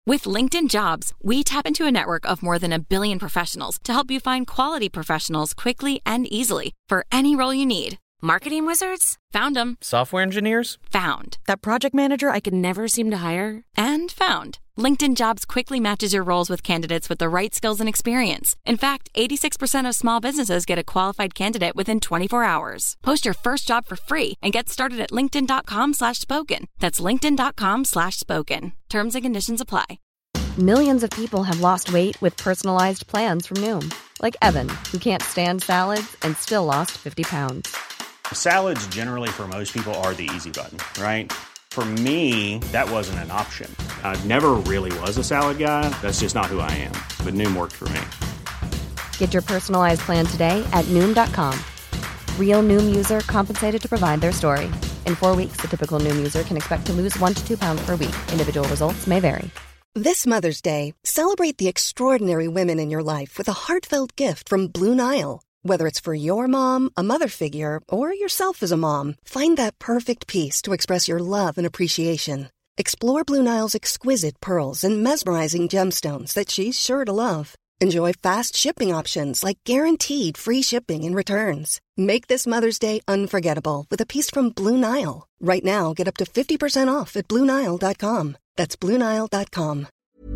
With LinkedIn Jobs, we tap into a network of more than 1 billion professionals to help you find quality professionals quickly and easily for any role you need. Marketing wizards? Found them. Software engineers? Found. That project manager I could never seem to hire? And found. LinkedIn Jobs quickly matches your roles with candidates with the right skills and experience. In fact, 86% of small businesses get a qualified candidate within 24 hours. Post your first job for free and get started at linkedin.com/spoken. That's linkedin.com/spoken. Terms and conditions apply. Millions of people have lost weight with personalized plans from Noom. Like Evan, who can't stand salads and still lost 50 pounds. Salads generally for most people are the easy button, right? For me, that wasn't an option. I never really was a salad guy. That's just not who I am. But Noom worked for me. Get your personalized plan today at Noom.com. Real Noom user compensated to provide their story. In 4 weeks, the typical Noom user can expect to lose 1 to 2 pounds per week. Individual results may vary. This Mother's Day, celebrate the extraordinary women in your life with a heartfelt gift from Blue Nile. Whether it's for your mom, a mother figure, or yourself as a mom, find that perfect piece to express your love and appreciation. Explore Blue Nile's exquisite pearls and mesmerizing gemstones that she's sure to love. Enjoy fast shipping options like guaranteed free shipping and returns. Make this Mother's Day unforgettable with a piece from Blue Nile. Right now, get up to 50% off at BlueNile.com. That's BlueNile.com.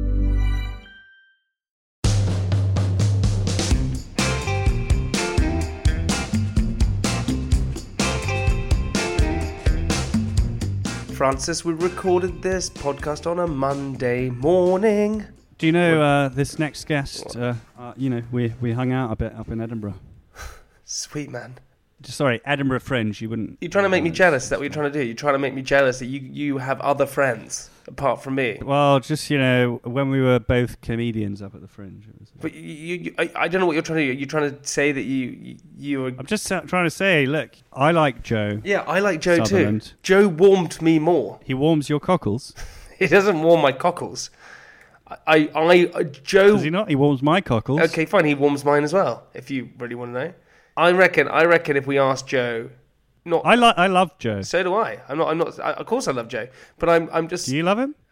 Francis, we recorded this podcast on a Monday morning. Do you know this next guest? We hung out a bit up in Edinburgh. Sweet man. Sorry, Edinburgh Fringe. You wouldn't. You're trying to make me jealous. Is that what you're trying to do? You're trying to make me jealous that you have other friends apart from me. Well, just when we were both comedians up at the Fringe. But I don't know what you're trying to do. You're trying to say that you were. I'm just trying to say, look, I like Joe. Yeah, I like Joe Sutherland. too. Joe warmed me more. He warms your cockles. He doesn't warm my cockles. Joe. Does he not? He warms my cockles. Okay, fine. He warms mine as well. If you really want to know, I reckon if we asked Joe, I love Joe. So do I. I'm not. Of course, I love Joe. But I'm just. Do you love him?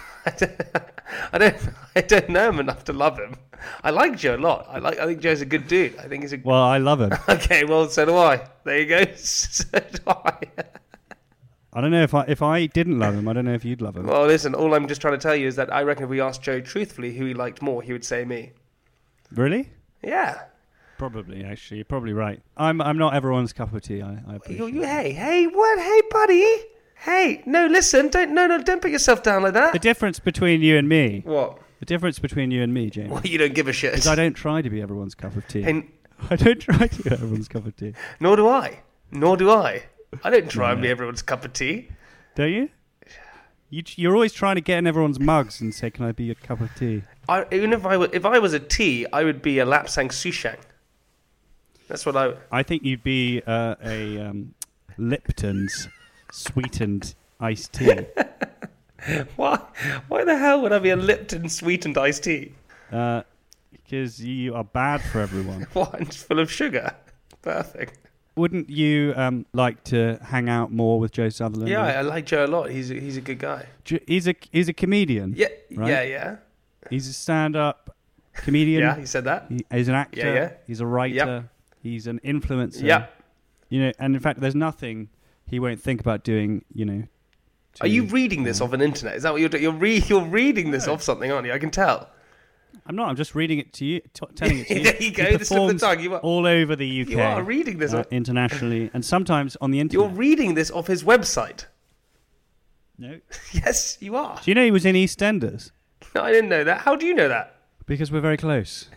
I don't know him enough to love him. I like Joe a lot. I think Joe's a good dude. I think he's a. Well, I love him. Okay, well, so do I. There you go. So do I. I don't know if I didn't love him. I don't know if you'd love him. Well, listen. All I'm just trying to tell you is that I reckon if we asked Joe truthfully who he liked more, he would say me. Really? Yeah. Probably, actually, you're probably right. I'm not everyone's cup of tea. I appreciate. Hey, what? Hey, buddy. Hey, no, listen. Don't put yourself down like that. The difference between you and me. What? The difference between you and me, James. Well, you don't give a shit. Because I don't try to be everyone's cup of tea. And I don't try to be everyone's cup of tea. Nor do I. I don't try and be everyone's cup of tea. Don't you? You're always trying to get in everyone's mugs and say, "Can I be your cup of tea?" Even if I was a tea, I would be a Lapsang Souchong. That's what I think you'd be a Lipton's sweetened iced tea. Why the hell would I be a Lipton sweetened iced tea? Because you are bad for everyone. What? It's full of sugar. Perfect. Wouldn't you like to hang out more with Joe Sutherland? Yeah, I like Joe a lot. He's a good guy. He's a comedian. Yeah, right? yeah. He's a stand-up comedian. Yeah, he said that. He's an actor. Yeah. He's a writer. Yep. He's an influencer. Yeah. And in fact, there's nothing he won't think about doing. Are you reading this off an internet? Is that what you're doing? You're reading this off something, aren't you? I can tell. I'm not. I'm just reading it to you, telling it to you. There you go. This is the tongue. You are all over the UK. You are reading this internationally, and sometimes on the internet. You're reading this off his website. No. Yes, you are. Do you know he was in EastEnders? No, I didn't know that. How do you know that? Because we're very close.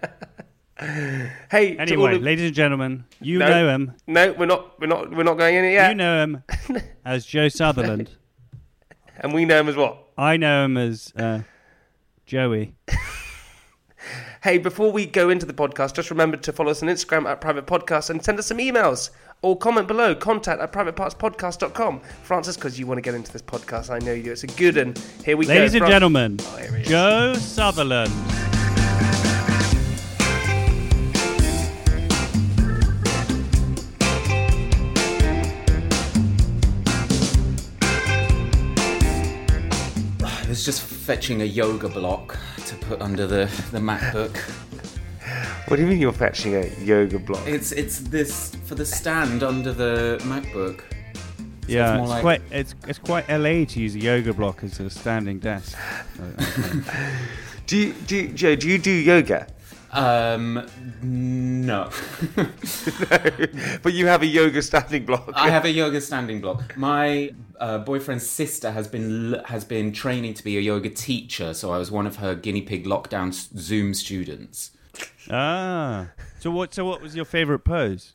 Hey. Anyway, ladies and gentlemen, know him. No, we're not going in it yet. You know him as Joe Sutherland, and we know him as what? I know him as Joey. Hey, before we go into the podcast, just remember to follow us on Instagram at Private Podcast and send us some emails or comment below, contact@privatepartspodcast.com. Francis, because you want to get into this podcast, I know you do. It's a good one. Here we go. Ladies and gentlemen, Joe Sutherland. It's just fetching a yoga block to put under the MacBook. What do you mean you're fetching a yoga block? It's this for the stand under the MacBook. So Yeah, it's it's quite LA to use a yoga block as a standing desk. Joe, do you do yoga? No. But you have a yoga standing block. I have a yoga standing block. My boyfriend's sister has been training to be a yoga teacher, so I was one of her guinea pig lockdown Zoom students. Ah, so what was your favourite pose?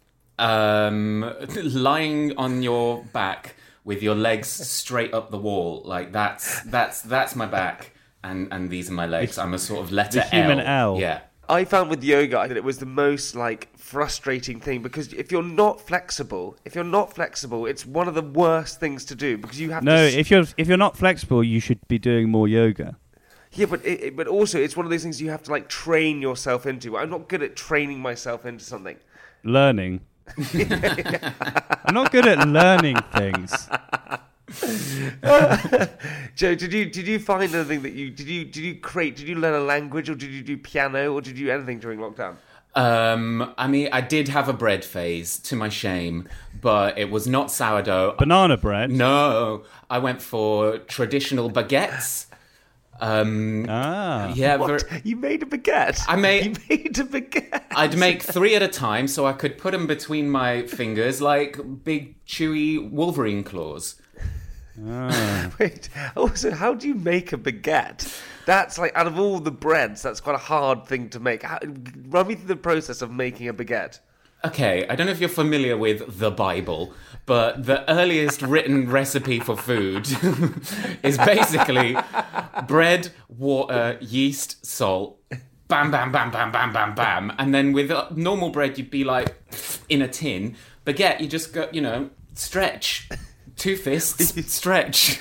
Lying on your back with your legs straight up the wall, like that's my back, and these are my legs. I'm a sort of letter The human L. Yeah. I found with yoga that it was the most frustrating thing, because if you're not flexible, it's one of the worst things to do, because you have to. If you're not flexible, you should be doing more yoga. Yeah, but also it's one of those things you have to train yourself into. I'm not good at training myself into something. Learning. I'm not good at learning things. Joe, did you find anything that you did you create? Did you learn a language, or did you do piano, or did you do anything during lockdown? I mean, I did have a bread phase, to my shame, but it was not sourdough. Banana bread? No, I went for traditional baguettes. Yeah. What? You made a baguette? You made a baguette? I'd make 3 at a time, so I could put them between my fingers like big, chewy Wolverine claws. Wait, also, how do you make a baguette? That's out of all the breads, that's quite a hard thing to make. Run me through the process of making a baguette. Okay, I don't know if you're familiar with the Bible, but the earliest written recipe for food is basically bread, water, yeast, salt, bam, bam, bam, bam, bam, bam, bam. And then with normal bread, you'd be in a tin. Baguette, you just go, stretch. 2 fists, stretch.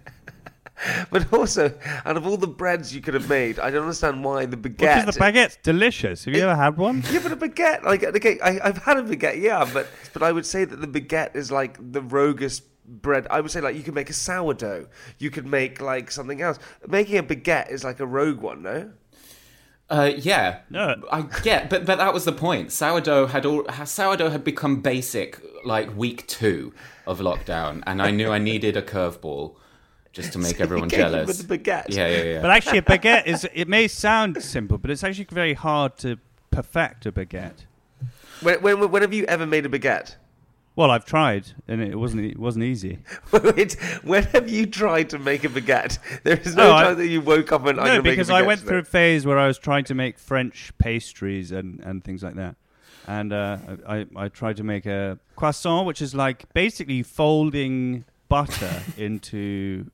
But also, out of all the breads you could have made, I don't understand why the baguette... Because the baguette's delicious. Have you ever had one? Yeah, but a baguette... okay, I've had a baguette, yeah, but I would say that the baguette is the roguest bread. I would say, you could make a sourdough. You could make, something else. Making a baguette is a rogue one, no? Yeah. No. I get, but that was the point. Sourdough had become basic, week 2 of lockdown, and I knew I needed a curveball. Just to make everyone jealous. With the baguette. Yeah. But actually, a baguette it may sound simple, but it's actually very hard to perfect a baguette. When have you ever made a baguette? Well, I've tried, and it wasn't easy. Wait, when have you tried to make a baguette? There is no time that you woke up and I'm going to make a baguette. No, because I went through a phase where I was trying to make French pastries and things like that. And I tried to make a croissant, which is basically folding butter into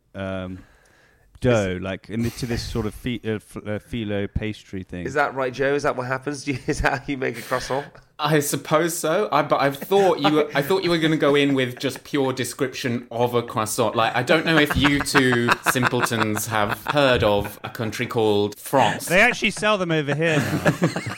dough, into this sort of phyllo pastry thing. Is that right, Joe? Is that what happens? Is that how you make a croissant? I suppose so. But I thought you were going to go in with just pure description of a croissant. I don't know if you two simpletons have heard of a country called France. They actually sell them over here now.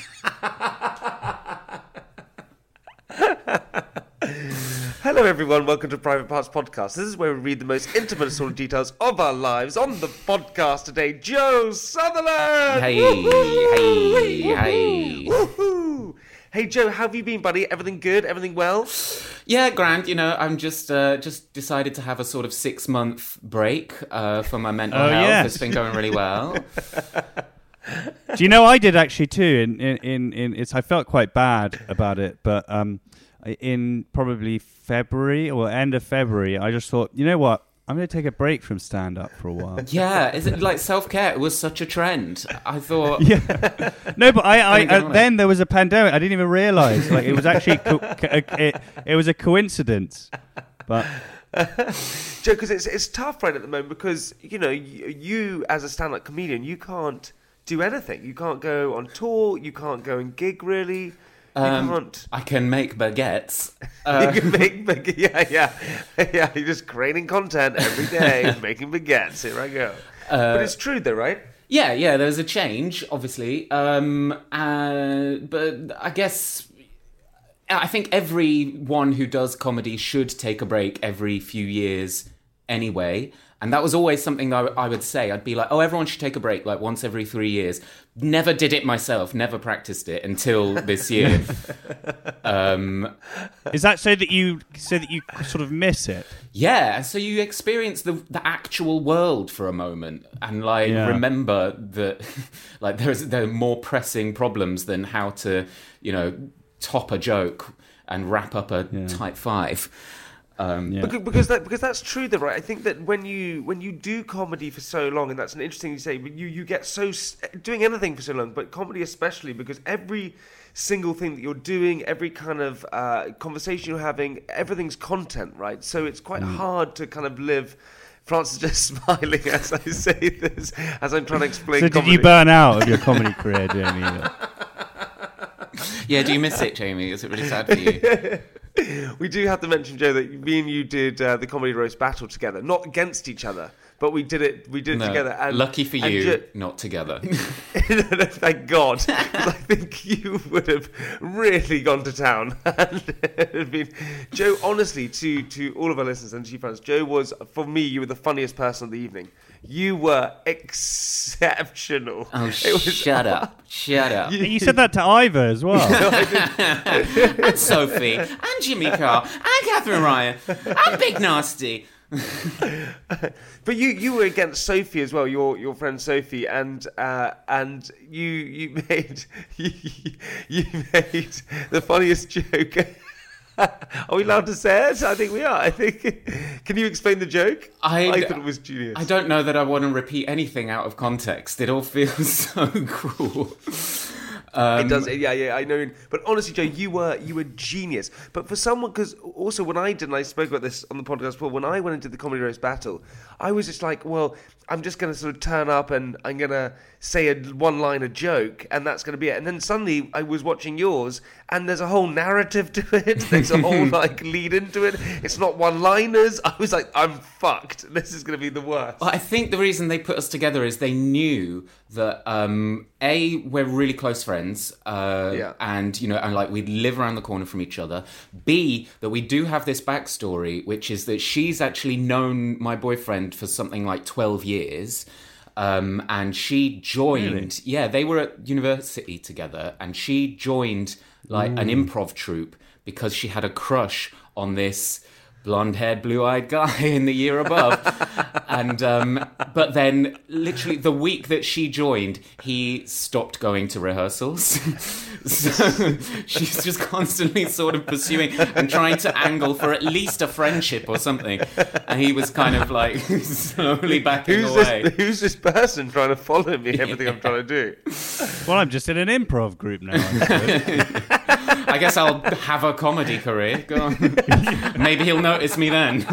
Hello everyone, welcome to Private Parts Podcast. This is where we read the most intimate sort of details of our lives. On the podcast today, Joe Sutherland! Hey. Woohoo! Hey Joe, how have you been, buddy? Everything good? Everything well? Yeah, grand. I'm just decided to have a sort of 6-month break for my mental health. Yes. It's been going really well. Do you know I did actually too? I felt quite bad about it, but in probably February or end of February, I just thought, you know what? I'm going to take a break from stand-up for a while. Yeah, is it self-care? It was such a trend. I thought... Yeah. No, but then there was a pandemic. I didn't even realise. It was actually... it was a coincidence. But... Joe, because it's tough right at the moment because, you as a stand-up comedian, you can't do anything. You can't go on tour. You can't go and gig, really. I can make baguettes. You can make baguettes. Yeah. You're just creating content every day, making baguettes. Here I go. But it's true, though, right? Yeah. There's a change, obviously, but I guess I think everyone who does comedy should take a break every few years, anyway. And that was always something that I would say. I'd be like, oh, everyone should take a break, like once every 3 years. Never did it myself, never practiced it until this year. Is that so that you sort of miss it? Yeah, so you experience the actual world for a moment and remember that like there are more pressing problems than how to, top a joke and wrap up a type 5. Because that's true though, right? I think that when you do comedy for so long, and that's an interesting thing to say, but you get so doing anything for so long, but comedy especially, because every single thing that you're doing, every kind of conversation you're having, everything's content, right? So it's quite hard to kind of live. France is just smiling as I say this, as I'm trying to explain. So comedy. Did you burn out of your comedy career, Jamie? Yeah, do you miss it, Jamie? Is it really sad for you? We do have to mention, Joe, that me and you did the Comedy Roast battle together, not against each other, but we did it together. And, lucky for you, not together. Thank God, 'cause I think you would have really gone to town. And it had been, Joe, honestly, to all of our listeners and to you fans, Joe was, for me, you were the funniest person of the evening. You were exceptional. Oh, shut up. You said that to Ivor as well. No, I didn't. And Sophie, and Jimmy Carr, and Catherine Ryan, and Big Nasty. But you were against Sophie as well, your friend Sophie, and you made the funniest joke. Are we allowed to say it? I think we are. Can you explain the joke? I thought it was genius. I don't know that I want to repeat anything out of context. It all feels so cruel. It does, yeah, I know. But honestly, Joe, you were genius. But for someone, because also when I did, and I spoke about this on the podcast before, when I went and did the Comedy Roast battle, I was just like, well, I'm just going to sort of turn up and I'm going to say a one-liner joke, and that's going to be it. And then suddenly I was watching yours, and there's a whole narrative to it. There's a whole lead into it. It's not one-liners. I was like, I'm fucked. This is going to be the worst. Well, I think the reason they put us together is they knew that A, we're really close friends, and we live around the corner from each other. B, that we do have this backstory, which is that she's actually known my boyfriend for something like 12 years. And she joined. Really? Yeah, they were at university together, and she joined an improv troupe because she had a crush on this blonde-haired, blue-eyed guy in the year above. And but then, literally, the week that she joined, he stopped going to rehearsals. So she's just constantly sort of pursuing and trying to angle for at least a friendship or something. And he was kind of slowly backing away. Who's this person trying to follow me, everything I'm trying to do? Well, I'm just in an improv group now. I guess I'll have a comedy career. Go on. Maybe he'll notice me then.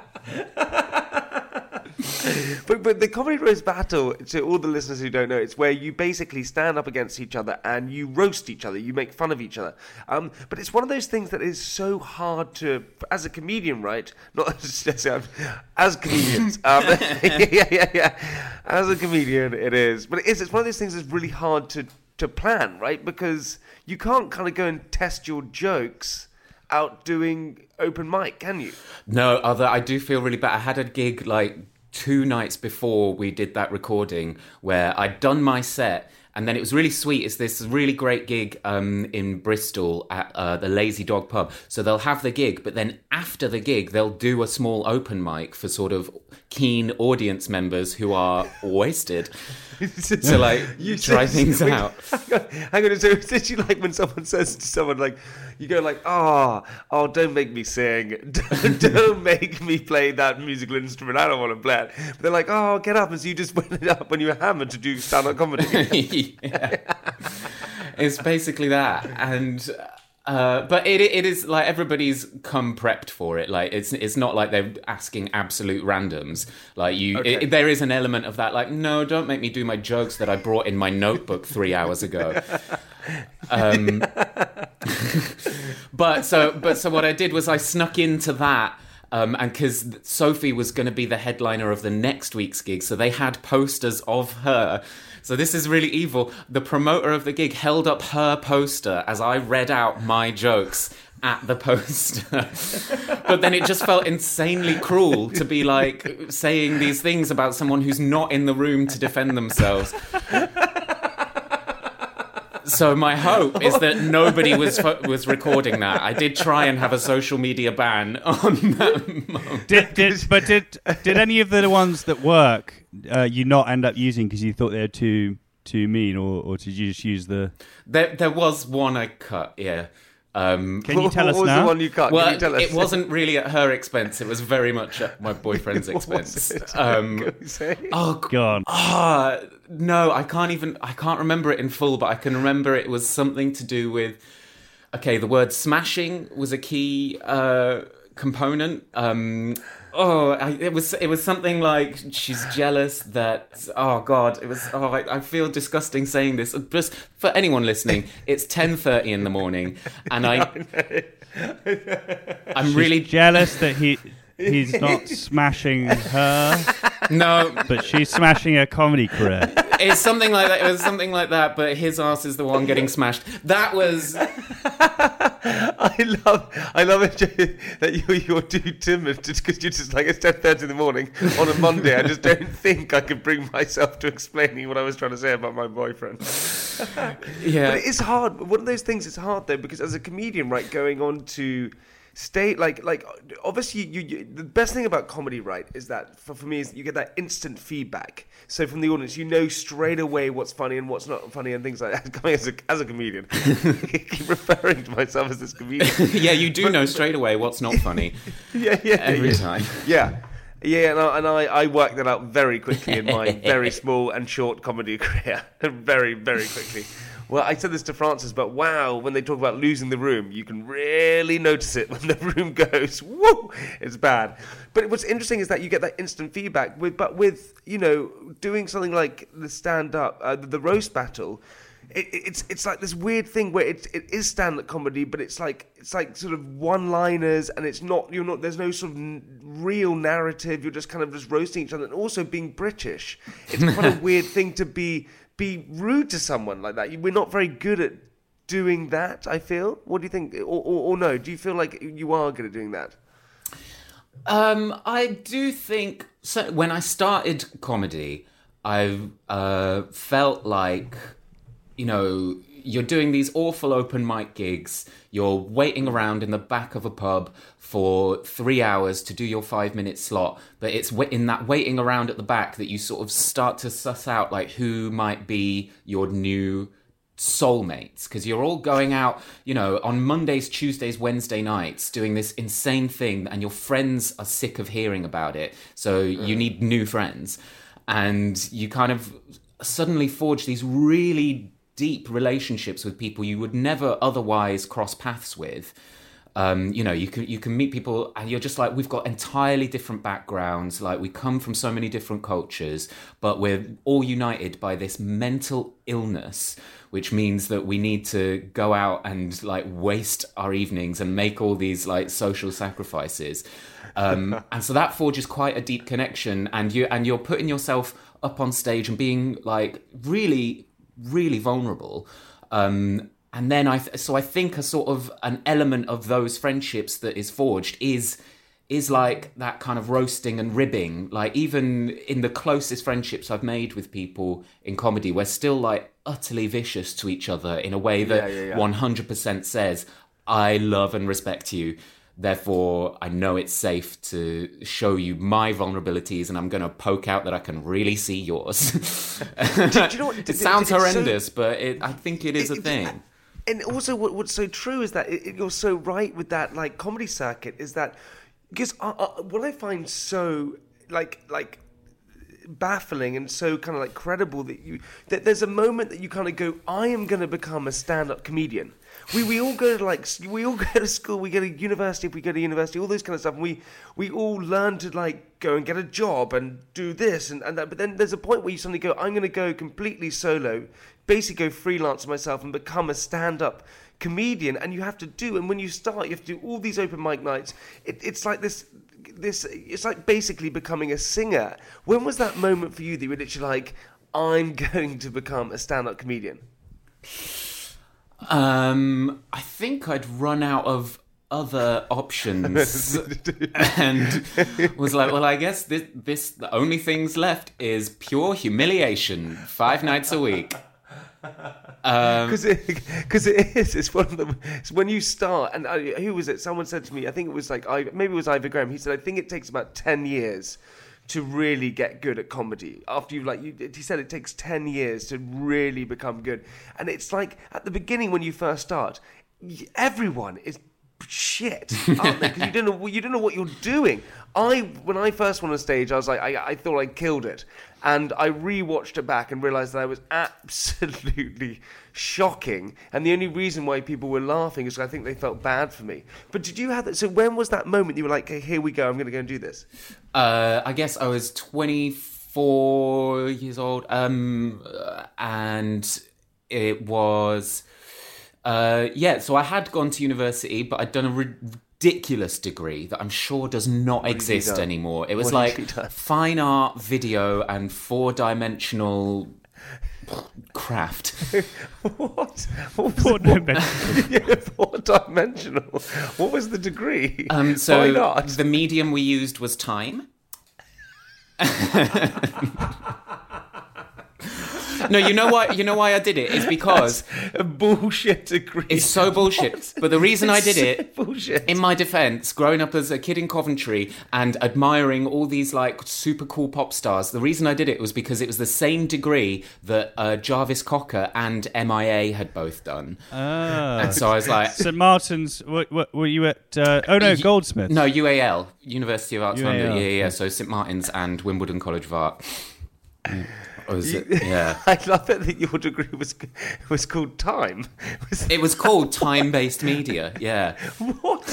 But the Comedy Roast battle, to all the listeners who don't know, it's where you basically stand up against each other and you roast each other, you make fun of each other. But it's one of those things that is so hard to, as a comedian, right? Not as comedians. Yeah. As a comedian, it is. But it's one of those things that's really hard to plan, right? Because you can't kind of go and test your jokes out doing open mic, can you? No, although I do feel really bad. I had a gig 2 nights before we did that recording where I'd done my set, and then it was really sweet. It's this really great gig in Bristol at the Lazy Dog pub. So they'll have the gig, but then after the gig, they'll do a small open mic for sort of keen audience members who are wasted. So you try things out. Hang on. So did you when someone says to someone you go oh, don't make me sing, don't make me play that musical instrument, I don't want to play it. But they're like, oh, get up, and so you just went it up when you were hammered to do stand-up comedy. Yeah. It's basically that, and but it is everybody's come prepped for it. It's not like they're asking absolute randoms. There is an element of that. No, don't make me do my jokes that I brought in my notebook 3 hours ago. But so what I did was I snuck into that And because Sophie was going to be the headliner of the next week's gig, so they had posters of her. So this is really evil. The promoter of the gig held up her poster as I read out my jokes at the poster. But then it just felt insanely cruel to be like saying these things about someone who's not in the room to defend themselves. So my hope is that nobody was recording that. I did try and have a social media ban on that moment. Did any of the ones that work you not end up using because you thought they were too mean, or did you just use the? There was one I cut, yeah. Can you tell us what was now? the one you cut? Well, Can you tell us? it wasn't really at her expense. It was very much at my boyfriend's expense. Oh, God. No, I can't remember it in full, but I can remember it was something to do with, the word smashing was a key component. It was something like she's jealous that, oh God, it was, I feel disgusting saying this. Just for anyone listening, it's 10:30 in the morning and I'm really jealous that he's not smashing her. No. But she's smashing her comedy career. It's something like that. It was something like that, but his ass is the one getting smashed. That was... I love it that you're too timid because you're just like, it's 10:30 in the morning on a Monday. I just don't think I could bring myself to explaining what I was trying to say about my boyfriend. Yeah. But it's hard. One of those things, it's hard though, because as a comedian, right, going on to stay like obviously you the best thing about comedy, right, is that for me is that you get that instant feedback. So from the audience, you know straight away what's funny and what's not funny and things like that. Coming as a comedian, I keep referring to myself as this comedian. Yeah, you do know straight away what's not funny. Every time. Yeah, and I worked that out very quickly in my very small and short comedy career. Very, very quickly. Well, I said this to Francis, but wow, when they talk about losing the room, you can really notice it when the room goes, woo, it's bad. But what's interesting is that you get that instant feedback. But with doing something like the stand-up, the roast battle, it's like this weird thing where it is stand-up comedy, but it's like sort of one-liners, and there's no sort of real narrative. You're just kind of just roasting each other, and also being British. It's quite a weird thing to be rude to someone like that. We're not very good at doing that, I feel. What do you think? Or no? Do you feel like you are good at doing that? I do think so. When I started comedy, I felt like, you're doing these awful open mic gigs. You're waiting around in the back of a pub for 3 hours to do your 5-minute slot. But it's in that waiting around at the back that you sort of start to suss out like who might be your new soulmates, because you're all going out, on Mondays, Tuesdays, Wednesday nights doing this insane thing, and your friends are sick of hearing about it. So you need new friends, and you kind of suddenly forge these really deep relationships with people you would never otherwise cross paths with. You can meet people and you're just like, we've got entirely different backgrounds, like we come from so many different cultures, but we're all united by this mental illness, which means that we need to go out and like waste our evenings and make all these like social sacrifices. And so that forges quite a deep connection, and you're putting yourself up on stage and being like really, really vulnerable. And then I think a sort of an element of those friendships that is forged is like that kind of roasting and ribbing. Like even in the closest friendships I've made with people in comedy, we're still like utterly vicious to each other in a way that 100% says, I love and respect you. Therefore, I know it's safe to show you my vulnerabilities, and I'm going to poke out that I can really see yours. Do you know what? It sounds horrendous, but I think it is a thing. And also, what's so true is that you're so right with that, like comedy circuit, is that because what I find so like baffling and so kind of like credible that there's a moment that you kind of go, I am going to become a stand-up comedian. We all go to school, we go to university, if we go to university, all those kind of stuff, and we all learn to like go and get a job and do this and that, but then there's a point where you suddenly go, I'm going to go completely solo, basically go freelance myself and become a stand-up comedian, and you have to do, and when you start, you have to do all these open mic nights. It's like this this. It's like basically becoming a singer. When was that moment for you that you were literally like, I'm going to become a stand-up comedian? I think I'd run out of other options and was like, well, I guess this the only things left is pure humiliation 5 nights a week. Because it is. It's one of them. It's when you start, and who was it? Someone said to me, I think it was like maybe it was Ivor Graham. He said, I think it takes about 10 years to really get good at comedy. After he said it takes 10 years to really become good. And it's like at the beginning when you first start, everyone is shit, aren't they? Because you don't know what you're doing. When I first went on stage, I was like, I thought I killed it, and I rewatched it back and realised that I was absolutely shocking. And the only reason why people were laughing is I think they felt bad for me. But did you have that? So when was that moment you were like, hey, here we go, I'm going to go and do this? I guess I was 24 years old, and it was. So I had gone to university, but I'd done a ridiculous degree that I'm sure does not exist anymore. It was like fine art, video, and 4-dimensional craft. What? 4-dimensional. Yeah, 4-dimensional. What was the degree? So Fine art. the medium we used was time. No, you know why I did it is because that's a bullshit degree. It's so bullshit. But the reason I did it, bullshit. In my defense, growing up as a kid in Coventry and admiring all these like super cool pop stars, the reason I did it was because it was the same degree that Jarvis Cocker and MIA had both done. And so I was like, St Martin's. Were you at? Goldsmiths. No, UAL, University of Arts UAL. London. Yeah. So St Martin's and Wimbledon College of Art. Yeah. I love it that your degree was called Time. It was called Time-Based Media, yeah. What?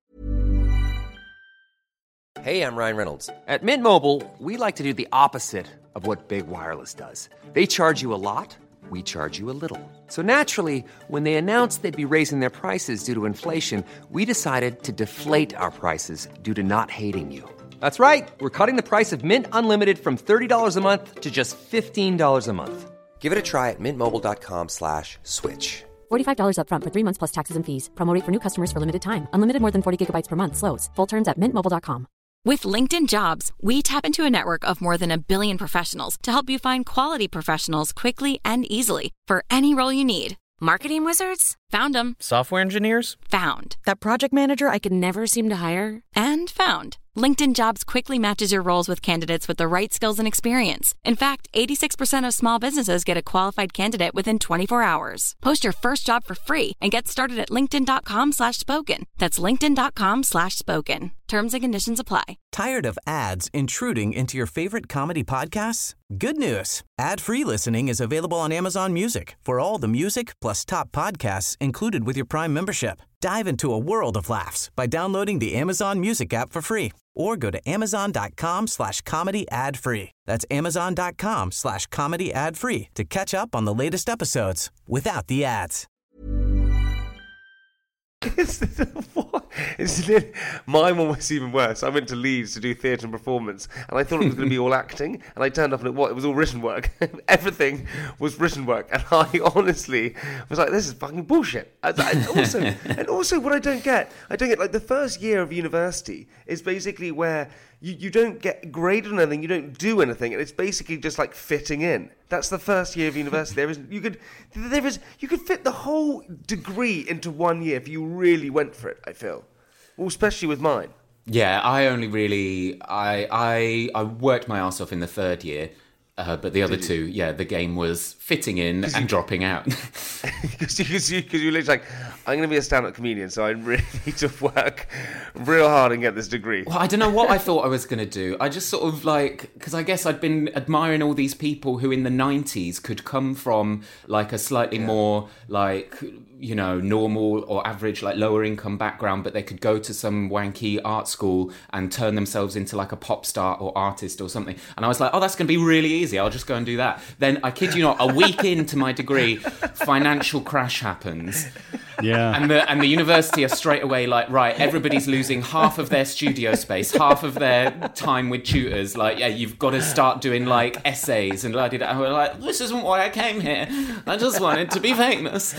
Hey, I'm Ryan Reynolds. At Mint Mobile, we like to do the opposite of what Big Wireless does. They charge you a lot, we charge you a little. So naturally, when they announced they'd be raising their prices due to inflation, we decided to deflate our prices due to not hating you. That's right. We're cutting the price of Mint Unlimited from $30 a month to just $15 a month. Give it a try at mintmobile.com/switch. $45 up front for 3 months plus taxes and fees. Promo rate for new customers for limited time. Unlimited more than 40 gigabytes per month. Slows full terms at mintmobile.com. With LinkedIn Jobs, we tap into a network of more than 1 billion professionals to help you find quality professionals quickly and easily for any role you need. Marketing wizards? Found them. Software engineers? Found. That project manager I could never seem to hire? And found. LinkedIn Jobs quickly matches your roles with candidates with the right skills and experience. In fact, 86% of small businesses get a qualified candidate within 24 hours. Post your first job for free and get started at linkedin.com/spoken. That's linkedin.com/spoken. Terms and conditions apply. Tired of ads intruding into your favorite comedy podcasts? Good news. Ad-free listening is available on Amazon Music for all the music plus top podcasts included with your Prime membership. Dive into a world of laughs by downloading the Amazon Music app for free or go to amazon.com/comedy ad-free. That's amazon.com/comedy ad-free to catch up on the latest episodes without the ads. What? Mine one was even worse. I went to Leeds to do theatre and performance, and I thought it was going to be all acting, and I turned up and it was all written work. Everything was written work, and I honestly was like, this is fucking bullshit. And also what I don't get like the first year of university is basically where you don't get graded on anything, you don't do anything, and it's basically just like fitting in. That's the first year of university. You could fit the whole degree into 1 year if you really went for it, I feel. Well, especially with mine. Yeah, I only really I worked my arse off in the third year, but the other two, the game was fitting in and dropping out. Because you were literally like, I'm going to be a stand-up comedian, so I really need to work real hard and get this degree. Well, I don't know what I thought I was going to do. I just sort of like, because I guess I'd been admiring all these people who in the 90s could come from like a slightly more like, you know, normal or average, like lower income background, but they could go to some wanky art school and turn themselves into like a pop star or artist or something. And I was like, oh, that's going to be really easy. I'll just go and do that. Then, I kid you not, a week into my degree, financial crash happens. Yeah. And the university are straight away like, right, everybody's losing half of their studio space, half of their time with tutors. Like, yeah, you've got to start doing like essays and la-di-da. And we're like, this isn't why I came here. I just wanted to be famous.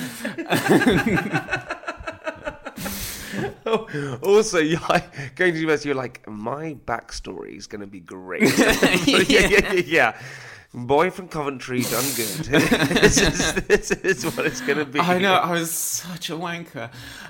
Also, going to university, you're like, my backstory is going to be great. Yeah. Boy from Coventry, done good. This is what it's going to be. I know, I was such a wanker.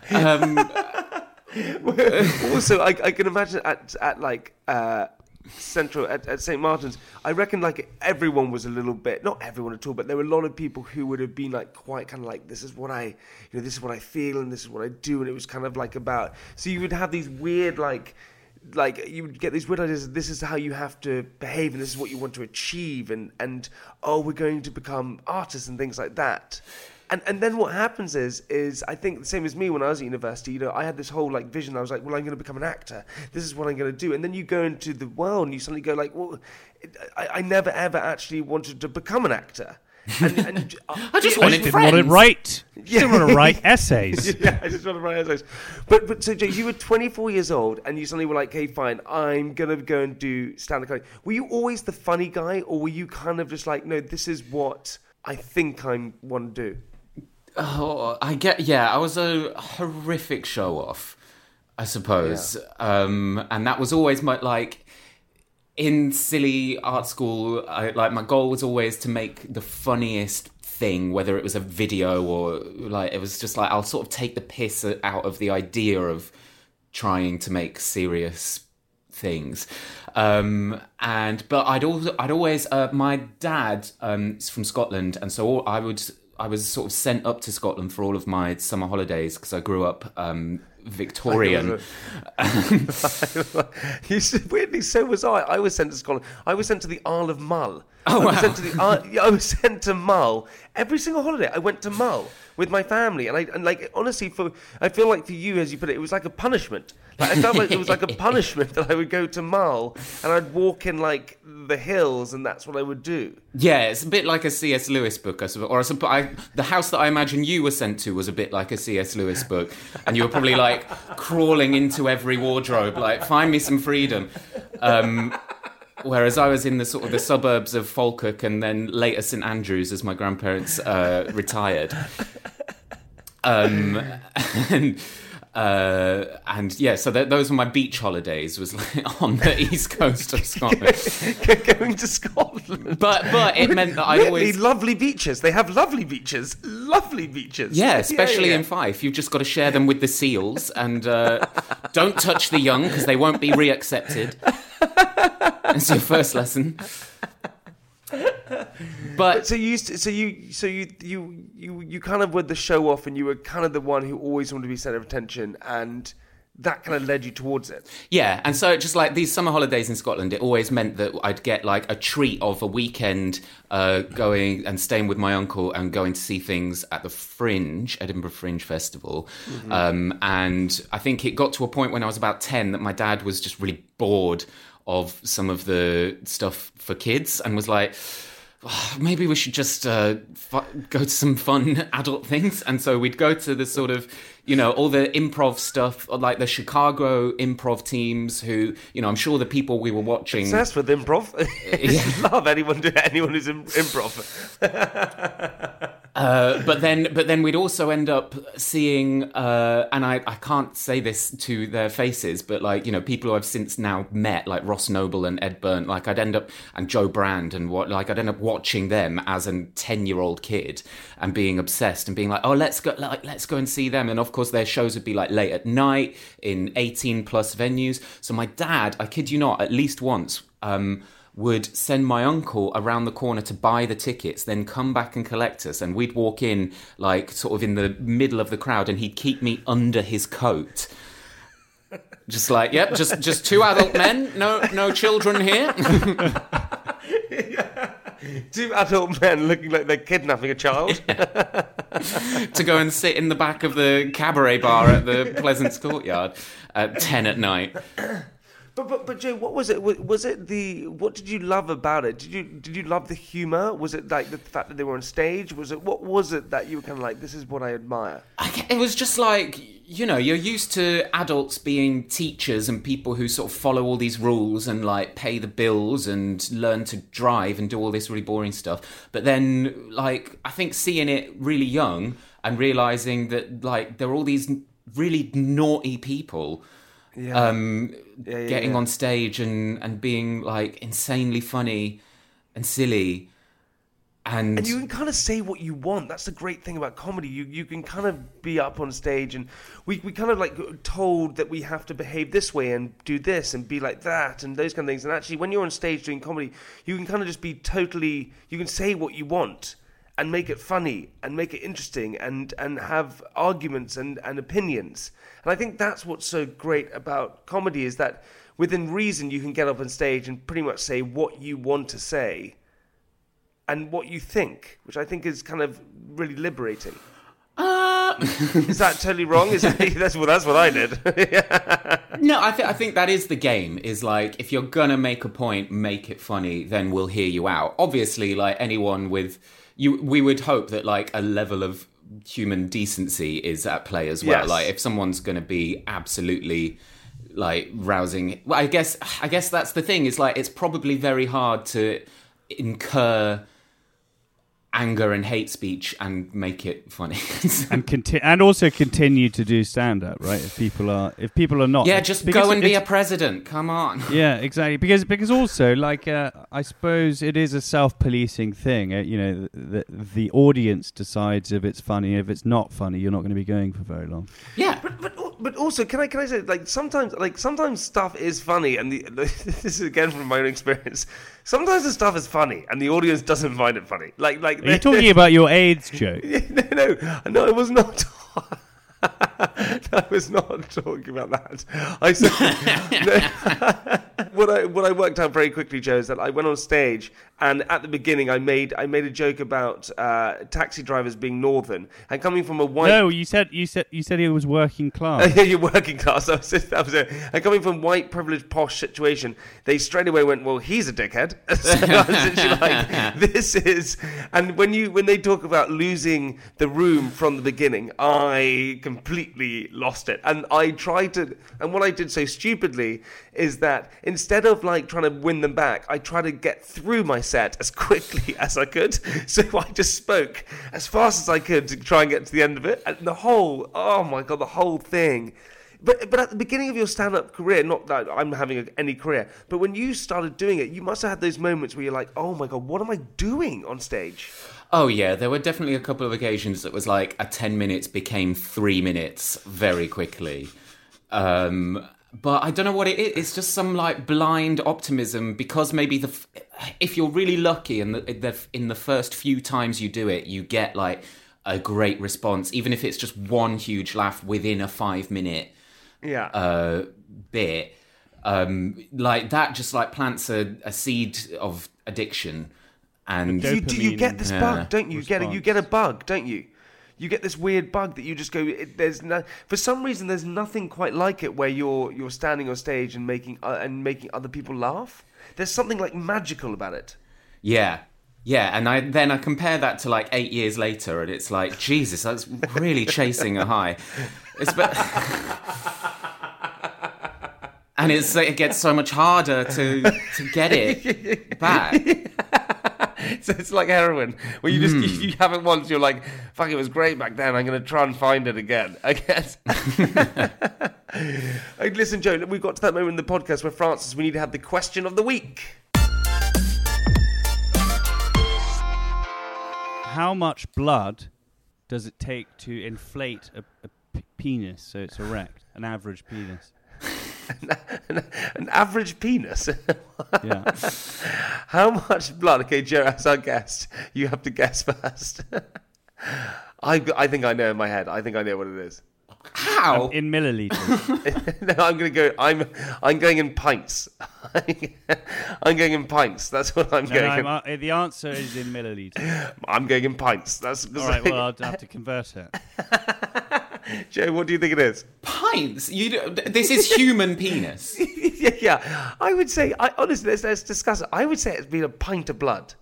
Also, I can imagine at like Central at St. Martin's, I reckon like everyone was a little bit, not everyone at all, but there were a lot of people who would have been like quite kind of like, this is what I feel and this is what I do, and it was kind of like about, so you would have these weird like you would get these weird ideas, this is how you have to behave and this is what you want to achieve, and we're going to become artists and things like that. And then what happens is I think the same as me when I was at university, I had this whole like vision. I was like, well, I'm going to become an actor. This is what I'm going to do. And then you go into the world and you suddenly go like, well, I never ever actually wanted to become an actor. And I just wanted didn't friends. want to write. You didn't want to write essays. Yeah, I just want to write essays. But so Jay, you were 24 years old and you suddenly were like, hey, fine, I'm going to go and do stand-up comedy. Were you always the funny guy, or were you kind of just like, no, this is what I think I want to do? Oh, I was a horrific show-off, I suppose. Yeah. And that was always my, like, in silly art school, my goal was always to make the funniest thing, whether it was a video or, like, it was just like, I'll sort of take the piss out of the idea of trying to make serious things. But I'd always, my dad is from Scotland, and so I was sort of sent up to Scotland for all of my summer holidays because I grew up Victorian. Weirdly, so was I. I was sent to Scotland. I was sent to the Isle of Mull. Oh, wow. I was sent to Mull every single holiday. I went to Mull with my family, and like honestly, I feel like for you, as you put it, it was like a punishment. Like, I felt like it was like a punishment that I would go to Mull and I'd walk in like the hills, and that's what I would do. Yeah, it's a bit like a C.S. Lewis book, I suppose. The house that I imagine you were sent to was a bit like a C.S. Lewis book, and you were probably like crawling into every wardrobe, like, find me some freedom. Whereas I was in the sort of the suburbs of Falkirk and then later St Andrews as my grandparents retired. And yeah, so those were my beach holidays, was like on the east coast of Scotland. Going to Scotland. But it meant that I'd always... lovely beaches. They have lovely beaches. Lovely beaches. Yeah, especially in Fife. You've just got to share them with the seals, and don't touch the young because they won't be reaccepted. It's your first lesson. But so you kind of were the show off, and you were kind of the one who always wanted to be center of attention, and that kind of led you towards it. Yeah, and so just like these summer holidays in Scotland, it always meant that I'd get like a treat of a weekend going and staying with my uncle and going to see things at the Fringe, Edinburgh Fringe Festival. Mm-hmm. And I think it got to a point when I was about 10 that my dad was just really bored of some of the stuff for kids and was like, maybe we should just go to some fun adult things. And so we'd go to the sort of, all the improv stuff, like the Chicago improv teams who, I'm sure the people we were watching... Obsessed with improv. Love anyone who's improv. But then we'd also end up seeing, and I can't say this to their faces, but like, people who I've since now met, like Ross Noble and Ed Byrne, like and Joe Brand I'd end up watching them as a 10-year-old kid and being obsessed and being like, oh, let's go and see them. And of course their shows would be like late at night in 18 plus venues. So my dad, I kid you not, at least once, would send my uncle around the corner to buy the tickets, then come back and collect us, and we'd walk in like sort of in the middle of the crowd, and he'd keep me under his coat. Just like, yep, just two adult men, no children here. Two adult men looking like they're kidnapping a child. To go and sit in the back of the cabaret bar at the Pleasance Courtyard at 10 at night. But Joe, what was it? Was it what did you love about it? Did you love the humor? Was it like the fact that they were on stage? What was it that you were kind of like, this is what I admire? It was just like, you're used to adults being teachers and people who sort of follow all these rules and like pay the bills and learn to drive and do all this really boring stuff. But then, like, I think seeing it really young and realizing that like there are all these really naughty people getting on stage and being like insanely funny and silly. And you can kind of say what you want. That's the great thing about comedy. You can kind of be up on stage, and we kind of like told that we have to behave this way and do this and be like that and those kind of things. And actually, when you're on stage doing comedy, you can kind of just be totally. You can say what you want and make it funny and make it interesting and have arguments and opinions. And I think that's what's so great about comedy, is that within reason you can get up on stage and pretty much say what you want to say and what you think, which I think is kind of really liberating. Is that totally wrong? That's what I did. No, I think that is the game, is like, if you're gonna make a point, make it funny, then we'll hear you out. Obviously, like anyone with... we would hope that like a level of human decency is at play as well. Yes. Like if someone's going to be absolutely like rousing, well, I guess that's the thing. Is like it's probably very hard to incur anger and hate speech and make it funny and also continue to do stand-up, right? If people are not, just go and be a president. Come on. Yeah, exactly. Because also, like, I suppose it is a self-policing thing. The audience decides if it's funny. If it's not funny, you're not going to be going for very long. Yeah, but also, can I say, like, sometimes stuff is funny, and this is again from my own experience. Sometimes the stuff is funny, and the audience doesn't find it funny. Like, are you talking about your AIDS joke? No, it was not. I was not talking about that. I said what I worked out very quickly, Joe, is that I went on stage, and at the beginning I made a joke about taxi drivers being northern and coming from a white. No, you said he was working class. Yeah, you're working class. That was it. And coming from white privileged posh situation, they straight away went, "Well, he's a dickhead." So I was literally like, "This is." And when they talk about losing the room from the beginning, I completely lost it. And I tried to, and what I did so stupidly is that instead of like trying to win them back, I tried to get through my set as quickly as I could. So I just spoke as fast as I could to try and get to the end of it. And the whole thing. But at the beginning of your stand-up career, not that I'm having any career, but when you started doing it, you must have had those moments where you're like, oh my God, what am I doing on stage? Oh, yeah, there were definitely a couple of occasions that was like a 10 minutes became 3 minutes very quickly. But I don't know what it is. It's just some like blind optimism, because maybe if you're really lucky and in the first few times you do it, you get like a great response, even if it's just one huge laugh within a 5-minute bit. Like that just like plants a seed of addiction. And you get this bug, don't you? You get a bug, don't you? You get this weird bug that you just go. For some reason, there's nothing quite like it where you're standing on stage and making other people laugh. There's something like magical about it. Yeah, and I compare that to like 8 years later, and it's like, Jesus, I was really chasing a high. And it gets so much harder to get it back. So it's like heroin, where you just you have it once, you're like, fuck, it was great back then, I'm going to try and find it again, I guess. Listen, Joe, we got to that moment in the podcast where, Francis, we need to have the question of the week. How much blood does it take to inflate a penis so it's erect? An average penis. An average penis? Yeah. How much blood? Okay, Joe, as our guest, you have to guess first. I think I know in my head. I think I know what it is. How? In milliliters. No, I'm going to go. I'm going in pints. I'm going in pints. That's what I'm going. No, the answer is in milliliters. I'm going in pints. That's all right. Well, I'll have to convert it. Joe, what do you think it is? Pints? This is human penis. Yeah. I would say, honestly, let's discuss it. I would say it's been a pint of blood.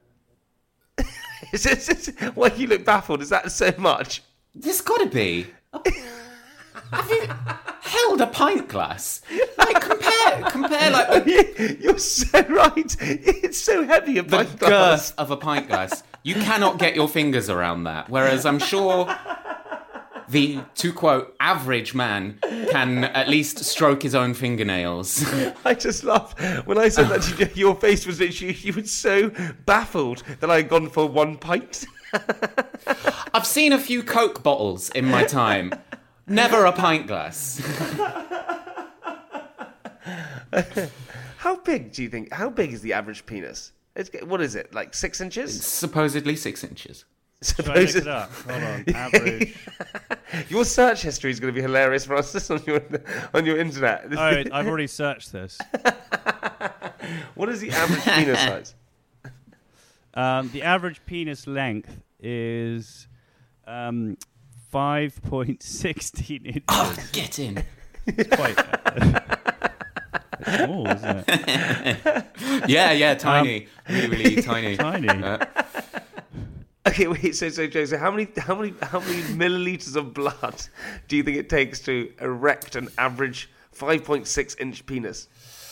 Why you look baffled? Is that so much? There's got to be. Have you held a pint glass? Like, compare like You're so right. It's so heavy, a the pint glass. girth of a pint glass. You cannot get your fingers around that. Whereas I'm sure the, to quote, average man can at least stroke his own fingernails. I just laughed. When I said that to you, your face was literally, you were so baffled that I had gone for 1 pint. I've seen a few Coke bottles in my time. Never a pint glass. How big do you think? How big is the average penis? What is it? Like 6 inches? It's supposedly 6 inches. Try and look it up. Hold on. Average. Your search history is going to be hilarious for us on your internet. Oh, I've already searched this. What is the average penis size? The average penis length is 5.16 inches. Oh, get in. It's quite small, isn't it? Yeah, tiny. Really tiny. Tiny. Okay, wait. So Joe, how many milliliters of blood do you think it takes to erect an average 5.6 inch penis?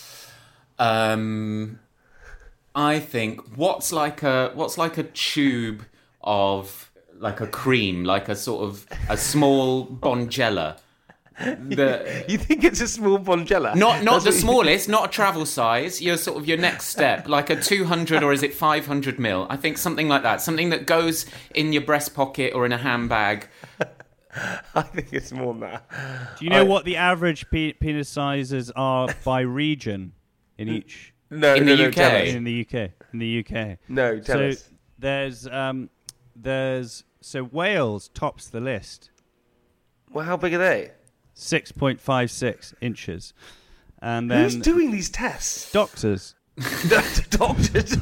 I think what's like a tube of like a cream, like a sort of a small Bonjela. You think it's a small Bonjela? Not the smallest, not a travel size. Your next step, like a 200 or is it 500 mil? I think something like that. Something that goes in your breast pocket or in a handbag. I think it's more than that. Do you know what the average penis sizes are by region in each? No, in the UK. In the UK. No, tell us. So Wales tops the list. Well, how big are they? 6.56 inches. And then who's doing these tests? Doctors. Doctors.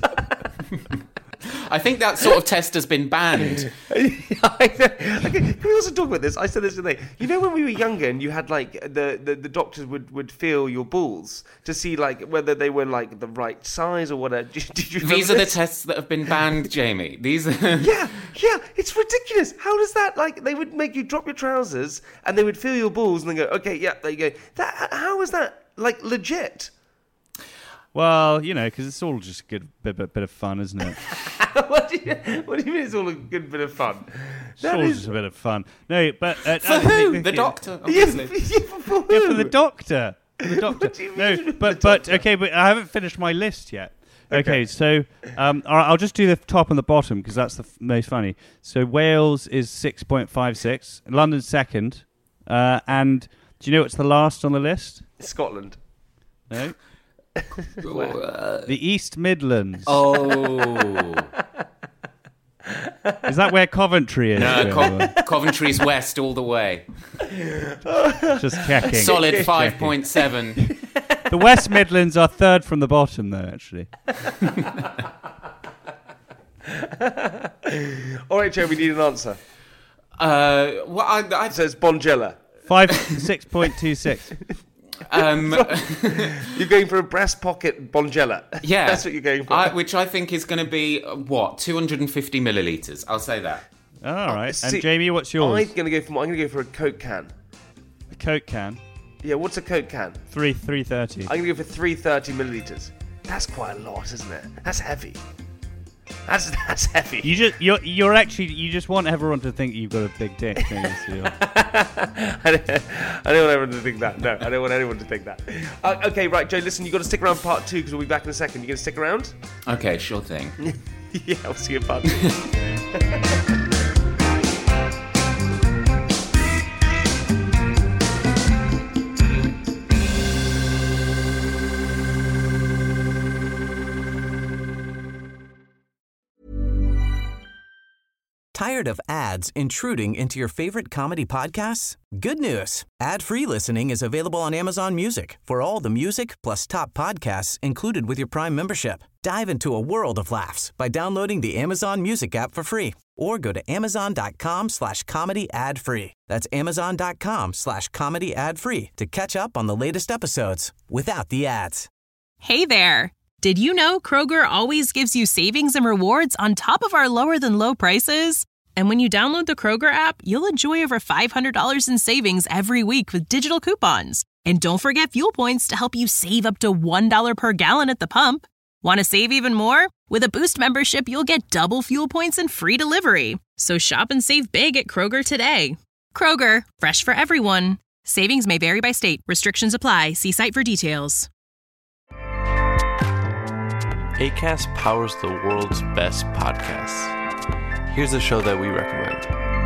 I think that sort of test has been banned. Okay, can we also talk about this? I said this today. You know when we were younger and you had like the doctors would feel your balls to see like whether they were like the right size or whatever. Did you These are the this? tests that have been banned, Jamie. These are... Yeah, it's ridiculous. How does that, like, they would make you drop your trousers and they would feel your balls and then go, okay, yeah, there you go. How is that, like, legit? Well, you know, because it's all just a good bit of fun, isn't it? What do you mean it's all a good bit of fun? It's all just a bit of fun. No, but... for who? The doctor, obviously. For who? Yeah, for the doctor. What do you mean? No, but okay, but I haven't finished my list yet. Okay, so I'll just do the top and the bottom because that's the most funny. So Wales is 6.56, London's second, and do you know what's the last on the list? Scotland. No. The East Midlands. Oh. Is that where Coventry is? No, Coventry's west all the way. Just checking. Solid 5.7. The West Midlands are third from the bottom, though, actually. All right, Joe, we need an answer. Well, So it's Bonjela. 6.26. You're going for a breast pocket Bonjela. Yeah. That's what you're going for. Which I think is going to be, 250 millilitres. I'll say that. All right. See, and Jamie, what's yours? I'm going to go for a Coke can. A Coke can. Yeah, what's a Coke can? 330. I'm going to go for 330 millilitres. That's quite a lot, isn't it? That's heavy. That's heavy. You just want everyone to think you've got a big dick. Don't you? So I don't want everyone to think that. No, I don't want anyone to think that. Okay, right, Joe, listen, you've got to stick around for part 2 because we'll be back in a second. You going to stick around? Okay, sure thing. Yeah, I'll see you in part 2. Tired of ads intruding into your favorite comedy podcasts? Good news. Ad-free listening is available on Amazon Music for all the music plus top podcasts included with your Prime membership. Dive into a world of laughs by downloading the Amazon Music app for free or go to amazon.com/comedy ad-free. That's amazon.com/comedy ad-free to catch up on the latest episodes without the ads. Hey there. Did you know Kroger always gives you savings and rewards on top of our lower-than-low prices? And when you download the Kroger app, you'll enjoy over $500 in savings every week with digital coupons. And don't forget fuel points to help you save up to $1 per gallon at the pump. Want to save even more? With a Boost membership, you'll get double fuel points and free delivery. So shop and save big at Kroger today. Kroger, fresh for everyone. Savings may vary by state. Restrictions apply. See site for details. Acast powers the world's best podcasts. Here's a show that we recommend.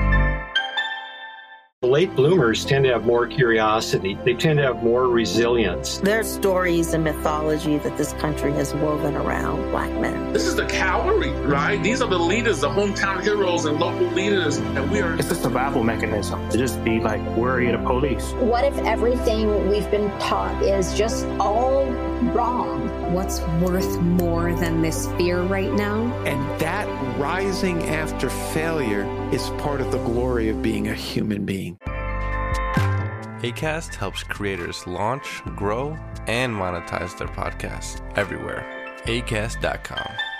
Late bloomers tend to have more curiosity. They tend to have more resilience. There's stories and mythology that this country has woven around Black men. This is the cavalry, right? These are the leaders, the hometown heroes and local leaders. And we are... It's a survival mechanism to just be like worried of the police. What if everything we've been taught is just all wrong? What's worth more than this fear right now? And that rising after failure is part of the glory of being a human being. Acast helps creators launch, grow, and monetize their podcasts everywhere. Acast.com.